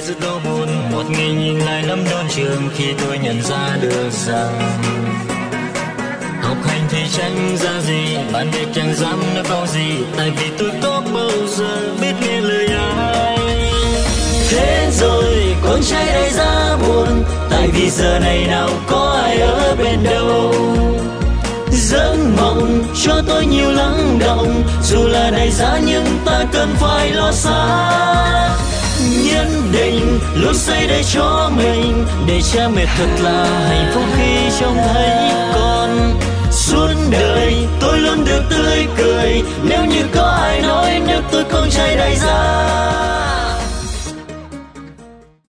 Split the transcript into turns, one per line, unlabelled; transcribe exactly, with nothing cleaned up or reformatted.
rất đau buồn. Một ngày nhìn lại năm đón trường khi tôi nhận ra được rằng học hành thì chẳng ra gì, bạn bè chẳng dám nói câu gì, tại vì tôi có bao giờ biết nghe lời ai. Thế rồi con trai đây ra buồn, tại vì giờ này nào có ai ở bên đâu. Giấc mộng cho tôi nhiều lắng động, dù là đại giá nhưng ta cần phải lo xa. Nhất định luôn xây đây cho mình, để cha mẹ thật là hạnh phúc khi trông thấy con. Suốt đời tôi luôn được tươi cười, nếu như có ai nói nếu tôi con trai đại gia.